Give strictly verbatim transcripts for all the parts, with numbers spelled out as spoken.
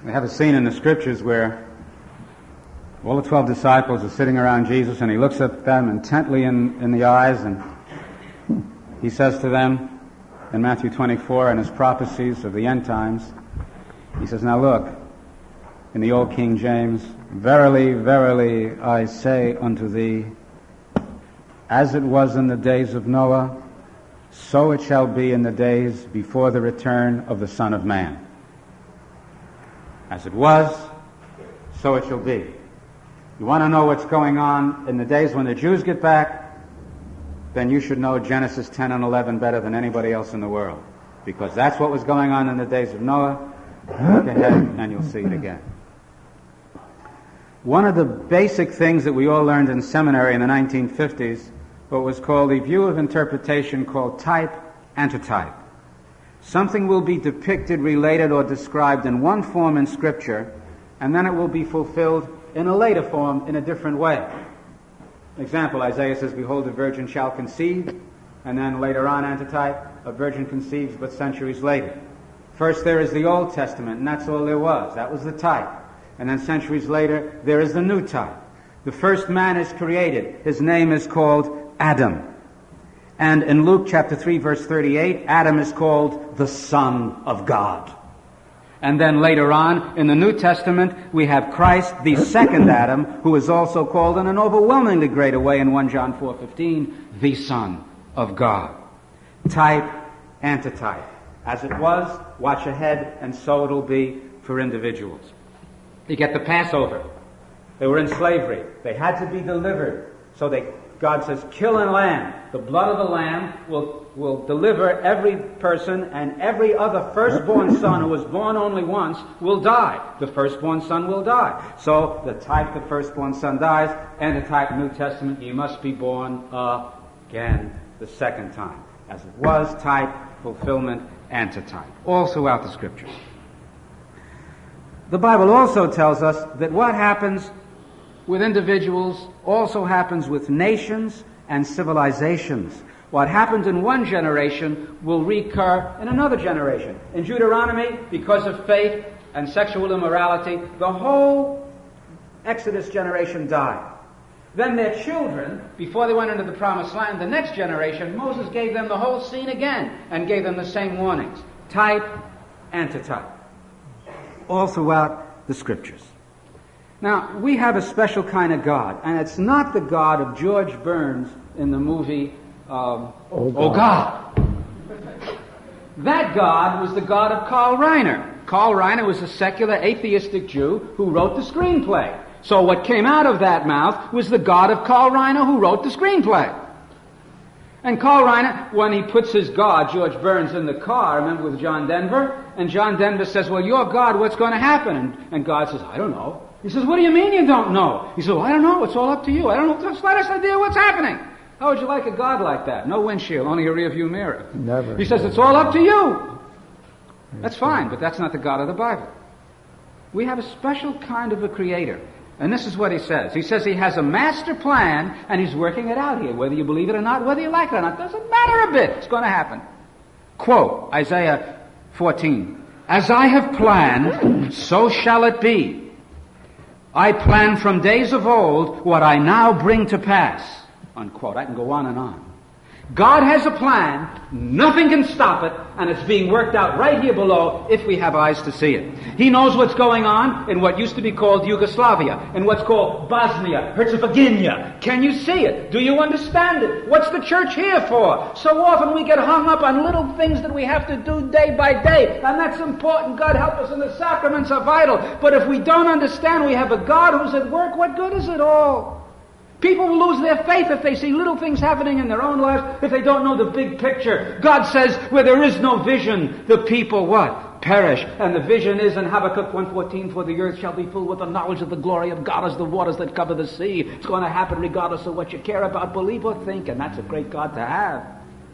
We have a scene in the Scriptures where all the twelve disciples are sitting around Jesus, and he looks at them intently in, in the eyes, and he says to them in Matthew twenty-four, in his prophecies of the end times, he says, "Now look," in the old King James, "Verily, verily, I say unto thee, as it was in the days of Noah, so it shall be in the days before the return of the Son of Man." As it was, so it shall be. You want to know what's going on in the days when the Jews get back, then you should know Genesis ten and eleven better than anybody else in the world, because that's what was going on in the days of Noah. Look ahead and you'll see it again. One of the basic things that we all learned in seminary in the nineteen fifties, what was called a view of interpretation called type antitype. Something will be depicted, related, or described in one form in Scripture, and then it will be fulfilled in a later form in a different way. Example, Isaiah says, "Behold, a virgin shall conceive," and then later on, antitype, a virgin conceives but centuries later. First there is the Old Testament, and that's all there was. That was the type. And then centuries later, there is the new type. The first man is created. His name is called Adam. And in Luke chapter three, verse thirty-eight, Adam is called the Son of God. And then later on, in the New Testament, we have Christ, the second Adam, who is also called in an overwhelmingly greater way in First John four fifteen, the Son of God. Type, antitype. As it was, watch ahead, and so it'll be for individuals. You get the Passover. They were in slavery. They had to be delivered. So they, God says, kill a lamb. The blood of the lamb will, will deliver every person, and every other firstborn son who was born only once will die. The firstborn son will die. So the type, the firstborn son dies, and the type, New Testament, you must be born again the second time. As it was, type, fulfillment, antitype. All throughout the Scriptures. The Bible also tells us that what happens with individuals also happens with nations and civilizations. What happened in one generation will recur in another generation. In Deuteronomy, because of faith and sexual immorality, the whole Exodus generation died. Then their children, before they went into the Promised Land, the next generation, Moses gave them the whole scene again and gave them the same warnings. Type, antitype. All throughout the Scriptures. Now, we have a special kind of God, and it's not the God of George Burns in the movie um, Oh God. Oh God. That God was the God of Carl Reiner. Carl Reiner was a secular atheistic Jew who wrote the screenplay. So what came out of that mouth was the God of Carl Reiner who wrote the screenplay. And Carl Reiner, when he puts his God, George Burns, in the car, remember with John Denver, and John Denver says, "Well, you're God, what's going to happen?" And, and God says, "I don't know." He says, "What do you mean you don't know?" He says, "Well, I don't know. It's all up to you. I don't know the slightest idea what's happening." How would you like a God like that? No windshield, only a rear-view mirror. Never. He says, "It's all up to you." That's fine, but that's not the God of the Bible. We have a special kind of a creator. And this is what he says. He says he has a master plan, and he's working it out here. Whether you believe it or not, whether you like it or not, doesn't matter a bit. It's going to happen. Quote, Isaiah fourteen. "As I have planned, so shall it be. I planned from days of old what I now bring to pass." Unquote. I can go on and on. God has a plan, nothing can stop it, and it's being worked out right here below if we have eyes to see it. He knows what's going on in what used to be called Yugoslavia, in what's called Bosnia, Herzegovina. Can you see it? Do you understand it? What's the church here for? So often we get hung up on little things that we have to do day by day, and that's important. God help us, and the sacraments are vital. But if we don't understand we have a God who's at work, what good is it all? People will lose their faith if they see little things happening in their own lives, if they don't know the big picture. God says, where there is no vision, the people what? Perish. And the vision is in Habakkuk one fourteen, "For the earth shall be filled with the knowledge of the glory of God as the waters that cover the sea." It's going to happen regardless of what you care about, believe, or think, and that's a great God to have.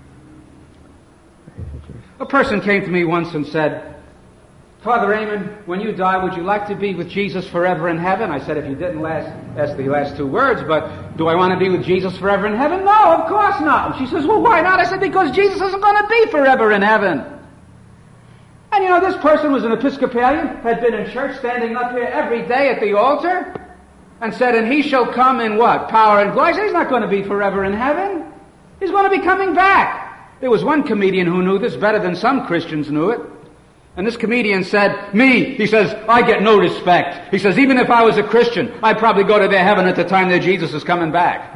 A person came to me once and said, "Father Raymond, when you die, would you like to be with Jesus forever in heaven?" I said, "If you didn't last, ask the last two words, but do I want to be with Jesus forever in heaven?" "No, of course not." She says, "Well, why not?" I said, "Because Jesus isn't going to be forever in heaven." And you know, this person was an Episcopalian, had been in church, standing up here every day at the altar, and said, and he shall come in what? Power and glory. He's not going to be forever in heaven. He's going to be coming back. There was one comedian who knew this better than some Christians knew it. And this comedian said, me, he says, I get no respect. He says, even if I was a Christian, I'd probably go to their heaven at the time that Jesus is coming back.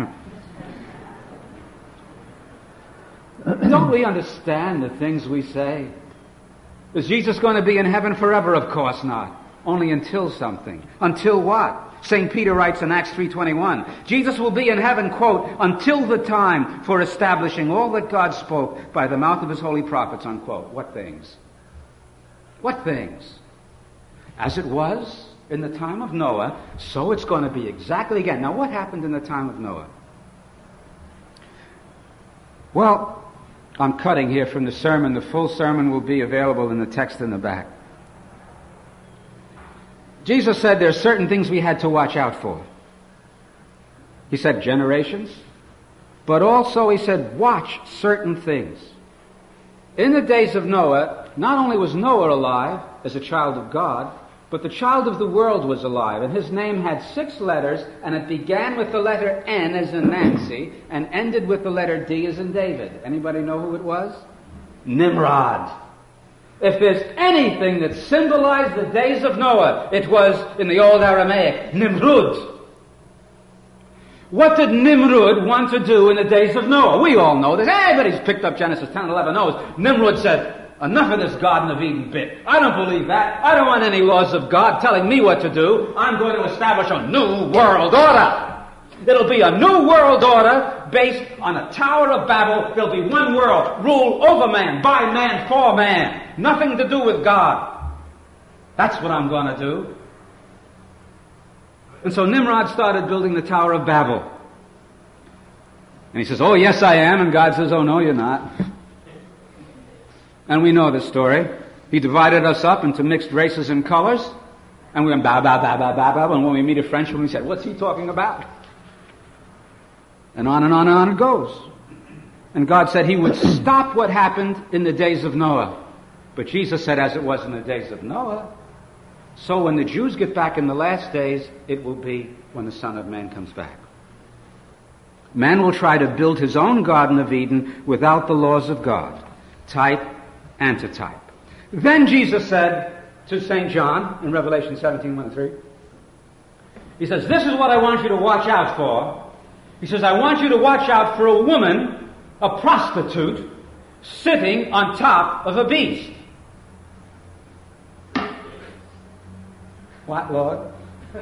Don't we understand the things we say? Is Jesus going to be in heaven forever? Of course not. Only until something. Until what? Saint Peter writes in Acts three twenty-one, Jesus will be in heaven, quote, until the time for establishing all that God spoke by the mouth of his holy prophets, unquote. What things? What things? As it was in the time of Noah, so it's going to be exactly again. Now, what happened in the time of Noah? Well, I'm cutting here from the sermon. The full sermon will be available in the text in the back. Jesus said there are certain things we had to watch out for. He said generations, but also he said watch certain things. In the days of Noah, not only was Noah alive as a child of God, but the child of the world was alive, and his name had six letters, and it began with the letter N as in Nancy, and ended with the letter D as in David. Anybody know who it was? Nimrod. If there's anything that symbolized the days of Noah, it was, in the old Aramaic, Nimrud. What did Nimrud want to do in the days of Noah? We all know this. Everybody's picked up Genesis ten and eleven knows. Nimrud said, enough of this Garden of Eden bit. I don't believe that. I don't want any laws of God telling me what to do. I'm going to establish a new world order. It'll be a new world order based on a Tower of Babel. There'll be one world, rule over man, by man, for man. Nothing to do with God. That's what I'm going to do. And so Nimrod started building the Tower of Babel. And he says, oh, yes, I am. And God says, oh, no, you're not. And we know the story. He divided us up into mixed races and colors. And we went, ba, ba, ba, ba, ba, ba. And when we meet a Frenchman, we said, what's he talking about? And on and on and on it goes. And God said he would stop what happened in the days of Noah. But Jesus said, as it was in the days of Noah, so when the Jews get back in the last days, it will be when the Son of Man comes back. Man will try to build his own Garden of Eden without the laws of God. Type, antitype. Then Jesus said to Saint John in Revelation seventeen, one and three, he says, this is what I want you to watch out for. He says, I want you to watch out for a woman, a prostitute, sitting on top of a beast. What, Lord?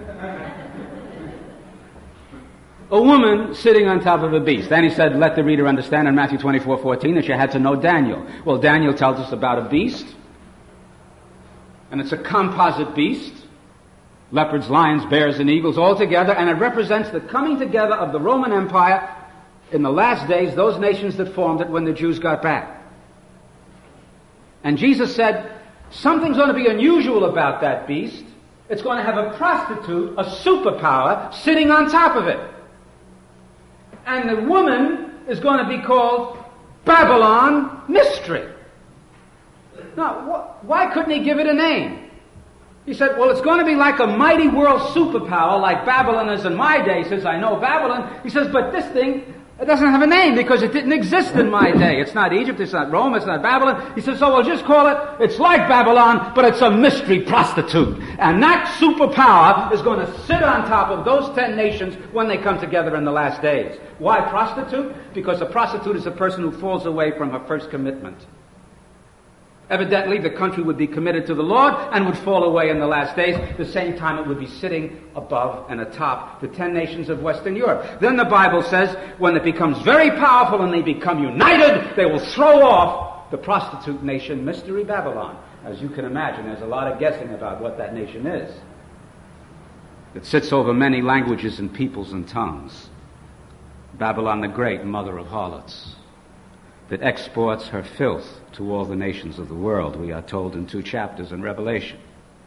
A woman sitting on top of a beast. Then he said, let the reader understand in Matthew twenty-four fourteen that you had to know Daniel. Well, Daniel tells us about a beast. And it's a composite beast. Leopards, lions, bears, and eagles all together. And it represents the coming together of the Roman Empire in the last days, those nations that formed it when the Jews got back. And Jesus said, something's going to be unusual about that beast. It's going to have a prostitute, a superpower, sitting on top of it. And the woman is going to be called Babylon Mystery. Now, wh- why couldn't he give it a name? He said, well, it's going to be like a mighty world superpower like Babylon is in my day, since I know Babylon. He says, but this thing, it doesn't have a name because it didn't exist in my day. It's not Egypt, it's not Rome, it's not Babylon. He says, so we'll just call it, it's like Babylon, but it's a mystery prostitute. And that superpower is going to sit on top of those ten nations when they come together in the last days. Why prostitute? Because a prostitute is a person who falls away from her first commitment. Evidently, the country would be committed to the Lord and would fall away in the last days. At the same time, it would be sitting above and atop the ten nations of Western Europe. Then the Bible says, when it becomes very powerful and they become united, they will throw off the prostitute nation, Mystery Babylon. As you can imagine, there's a lot of guessing about what that nation is. It sits over many languages and peoples and tongues. Babylon the Great, mother of harlots, that exports her filth to all the nations of the world, we are told in two chapters in Revelation.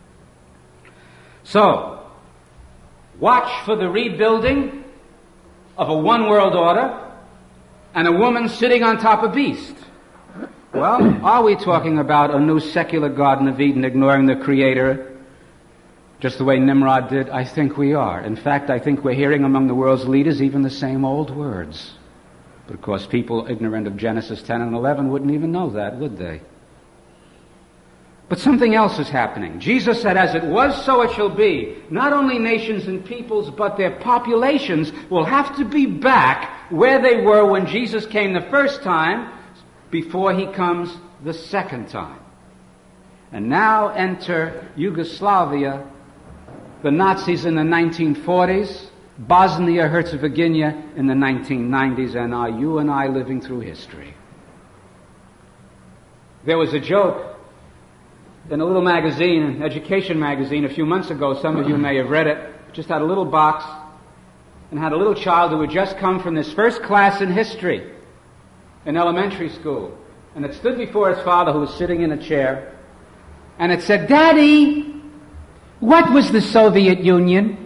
So, watch for the rebuilding of a one world order and a woman sitting on top of a beast. Well, are we talking about a new secular Garden of Eden ignoring the Creator, just the way Nimrod did? I think we are. In fact, I think we're hearing among the world's leaders even the same old words. But of course, people ignorant of Genesis ten and eleven wouldn't even know that, would they? But something else is happening. Jesus said, as it was, so it shall be. Not only nations and peoples, but their populations will have to be back where they were when Jesus came the first time, before he comes the second time. And now enter Yugoslavia, the Nazis in the nineteen forties, Bosnia-Herzegovina in the nineteen nineties, and are you and I living through history? There was a joke in a little magazine, an education magazine, a few months ago. Some of you may have read it. It just had a little box and had a little child who had just come from this first class in history in elementary school. And it stood before his father, who was sitting in a chair, and it said, "Daddy, what was the Soviet Union?"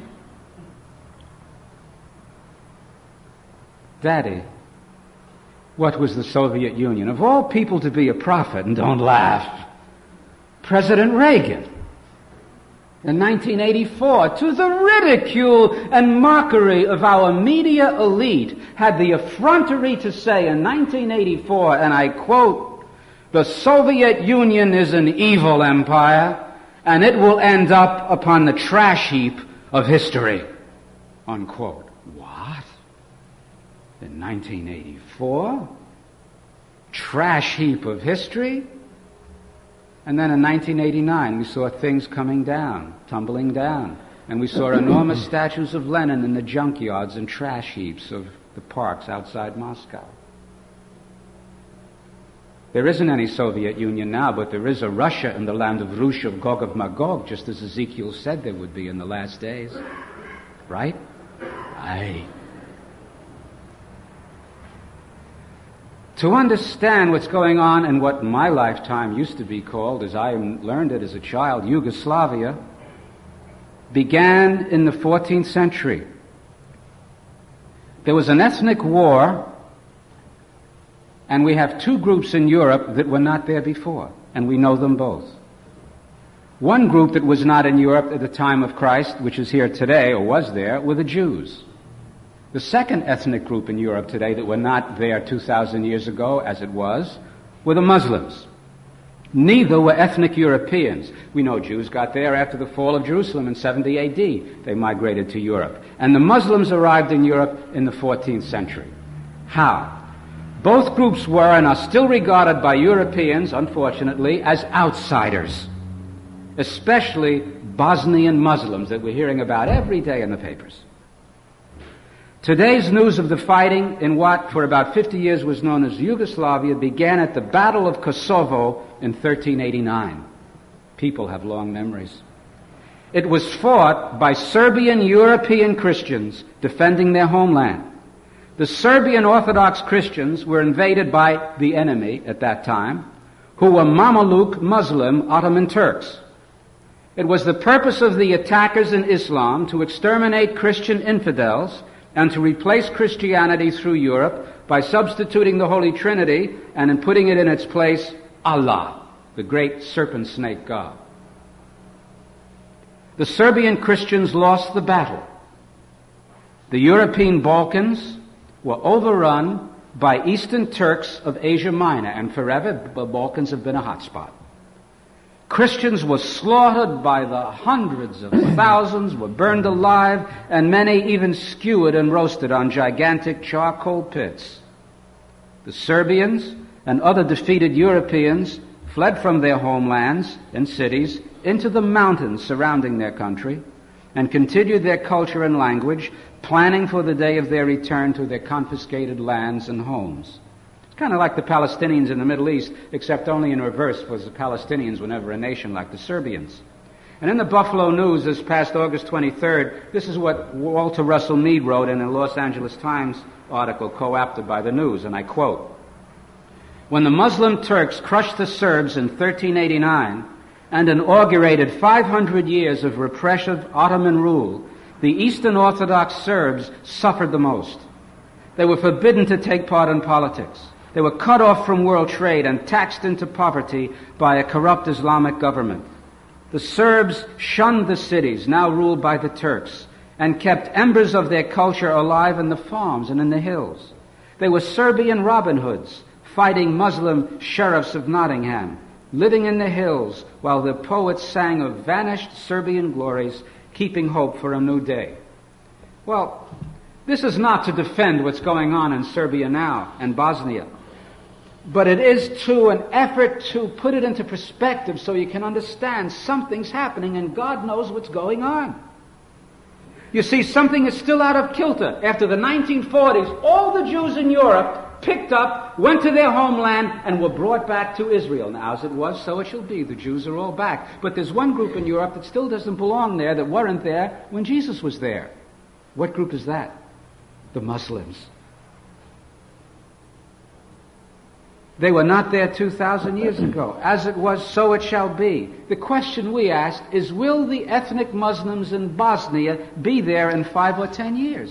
Daddy, what was the Soviet Union? Of all people to be a prophet, and don't laugh, President Reagan, in nineteen eighty-four, to the ridicule and mockery of our media elite, had the effrontery to say in nineteen eighty-four, and I quote, "The Soviet Union is an evil empire, and it will end up upon the trash heap of history." Unquote. What? In nineteen eighty-four? Trash heap of history? And then in nineteen eighty-nine, we saw things coming down, tumbling down. And we saw enormous statues of Lenin in the junkyards and trash heaps of the parks outside Moscow. There isn't any Soviet Union now, but there is a Russia in the land of Rush, of Gog of Magog, just as Ezekiel said there would be in the last days. Right? Aye. To understand what's going on in what in my lifetime used to be called, as I learned it as a child, Yugoslavia, began in the fourteenth century. There was an ethnic war, and we have two groups in Europe that were not there before, and we know them both. One group that was not in Europe at the time of Christ, which is here today, or was there, were the Jews. The second ethnic group in Europe today that were not there two thousand years ago, as it was, were the Muslims. Neither were ethnic Europeans. We know Jews got there after the fall of Jerusalem in seventy A D. They migrated to Europe. And the Muslims arrived in Europe in the fourteenth century. How? Both groups were and are still regarded by Europeans, unfortunately, as outsiders, especially Bosnian Muslims that we're hearing about every day in the papers. Today's news of the fighting in what for about fifty years was known as Yugoslavia began at the Battle of Kosovo in thirteen eighty-nine. People have long memories. It was fought by Serbian European Christians defending their homeland. The Serbian Orthodox Christians were invaded by the enemy at that time, who were Mameluke Muslim Ottoman Turks. It was the purpose of the attackers in Islam to exterminate Christian infidels and to replace Christianity through Europe by substituting the Holy Trinity and in putting it in its place, Allah, the great serpent snake god. The Serbian Christians lost the battle. The European Balkans were overrun by Eastern Turks of Asia Minor, and forever the Balkans have been a hot spot. Christians were slaughtered by the hundreds of thousands, were burned alive, and many even skewered and roasted on gigantic charcoal pits. The Serbians and other defeated Europeans fled from their homelands and cities into the mountains surrounding their country and continued their culture and language, planning for the day of their return to their confiscated lands and homes. Kind of like the Palestinians in the Middle East, except only in reverse, because the Palestinians were never a nation like the Serbians. And in the Buffalo News this past August twenty-third, this is what Walter Russell Mead wrote in a Los Angeles Times article co-opted by the News, and I quote, "When the Muslim Turks crushed the Serbs in thirteen eighty-nine and inaugurated five hundred years of repressive Ottoman rule, the Eastern Orthodox Serbs suffered the most. They were forbidden to take part in politics. They were cut off from world trade and taxed into poverty by a corrupt Islamic government. The Serbs shunned the cities, now ruled by the Turks, and kept embers of their culture alive in the farms and in the hills. They were Serbian Robin Hoods, fighting Muslim sheriffs of Nottingham, living in the hills while the poets sang of vanished Serbian glories, keeping hope for a new day. Well, this is not to defend what's going on in Serbia now and Bosnia, but it is to an effort to put it into perspective so you can understand something's happening and God knows what's going on. You see, something is still out of kilter. After the nineteen forties, all the Jews in Europe picked up, went to their homeland, and were brought back to Israel. Now, as it was, so it shall be. The Jews are all back. But there's one group in Europe that still doesn't belong there, that weren't there when Jesus was there. What group is that? The Muslims. They were not there two thousand years ago. As it was, so it shall be. The question we ask is, will the ethnic Muslims in Bosnia be there in five or ten years?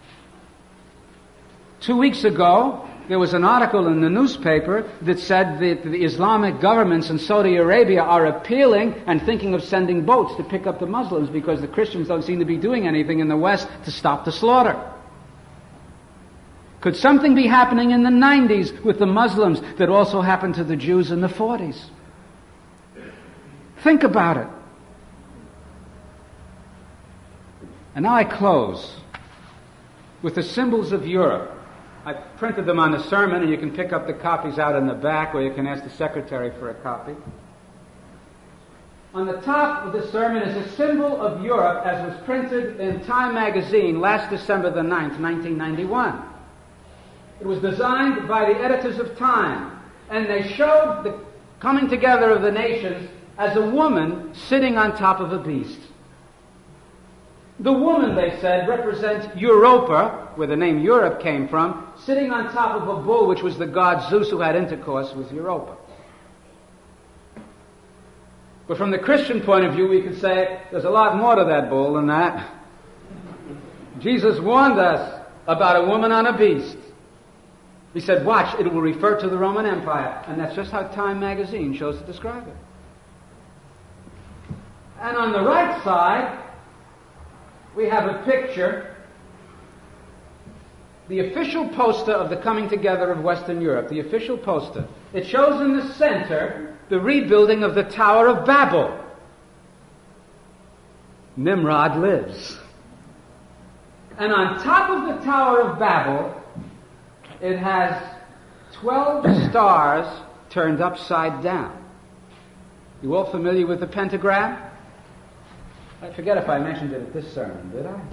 Two weeks ago, there was an article in the newspaper that said that the Islamic governments in Saudi Arabia are appealing and thinking of sending boats to pick up the Muslims because the Christians don't seem to be doing anything in the West to stop the slaughter. Could something be happening in the nineties with the Muslims that also happened to the Jews in the forties? Think about it. And now I close with the symbols of Europe. I printed them on the sermon, and you can pick up the copies out in the back, or you can ask the secretary for a copy. On the top of the sermon is a symbol of Europe as was printed in Time magazine last December the ninth, nineteen ninety-one. It was designed by the editors of Time, and they showed the coming together of the nations as a woman sitting on top of a beast. The woman, they said, represents Europa, where the name Europe came from, sitting on top of a bull, which was the god Zeus who had intercourse with Europa. But from the Christian point of view, we could say there's a lot more to that bull than that. Jesus warned us about a woman on a beast. He said, watch, it will refer to the Roman Empire. And that's just how Time magazine chose to describe it. And on the right side, we have a picture, the official poster of the coming together of Western Europe, the official poster. It shows in the center the rebuilding of the Tower of Babel. Nimrod lives. And on top of the Tower of Babel, it has twelve stars turned upside down. You all familiar with the pentagram? I forget if I mentioned it at this sermon, did I?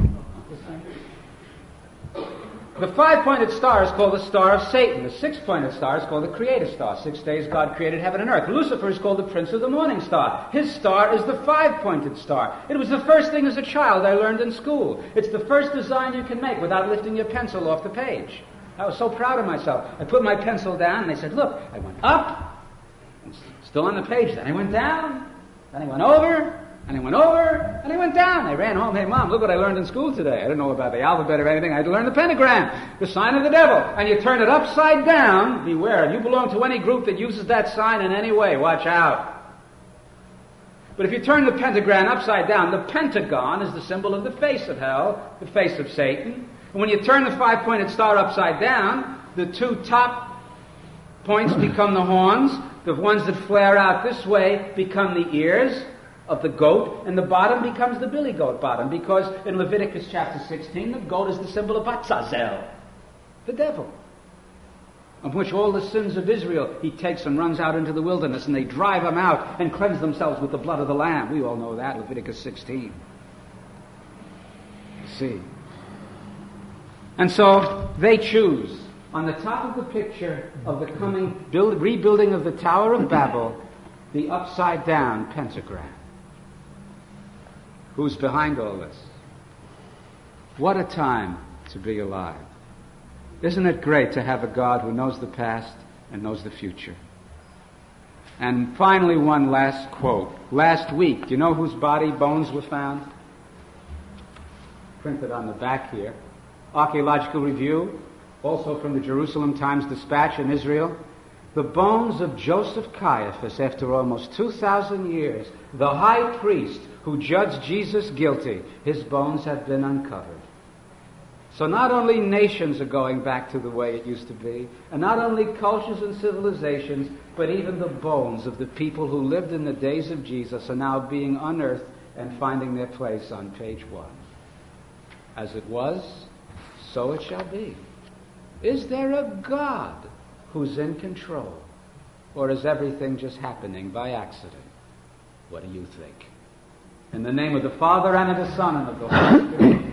The five-pointed star is called the Star of Satan. The six-pointed star is called the Creator Star. Six days God created heaven and earth. Lucifer is called the Prince of the Morning Star. His star is the five-pointed star. It was the first thing as a child I learned in school. It's the first design you can make without lifting your pencil off the page. I was so proud of myself. I put my pencil down and they said, look, I went up, and still on the page. Then I went down, then I went over, and I went over, and I went down. I ran home, hey Mom, look what I learned in school today. I didn't know about the alphabet or anything. I had to learn the pentagram, the sign of the devil. And you turn it upside down, beware. If you belong to any group that uses that sign in any way, watch out. But if you turn the pentagram upside down, the pentagon is the symbol of the face of hell, the face of Satan. And when you turn the five-pointed star upside down, the two top points become the horns. The ones that flare out this way become the ears of the goat, and the bottom becomes the billy goat bottom, because in Leviticus chapter sixteen, the goat is the symbol of Batzazel, the devil, of which all the sins of Israel he takes and runs out into the wilderness, and they drive them out and cleanse themselves with the blood of the Lamb. We all know that, Leviticus sixteen. See. And so they choose, on the top of the picture of the coming build, rebuilding of the Tower of Babel, the upside-down pentagram. Who's behind all this? What a time to be alive. Isn't it great to have a God who knows the past and knows the future? And finally, one last quote. Last week, do you know whose body bones were found? Printed on the back here. Archaeological Review. also from the Jerusalem Times Dispatch in Israel, the bones of Joseph Caiaphas, after almost two thousand years, the high priest who judged Jesus guilty, his bones have been uncovered. So not only nations are going back to the way it used to be, and not only cultures and civilizations, but even the bones of the people who lived in the days of Jesus are now being unearthed and finding their place on page one. As it was, so it shall be. Is there a God who's in control? Or is everything just happening by accident? What do you think? In the name of the Father, and of the Son, and of the Holy Spirit.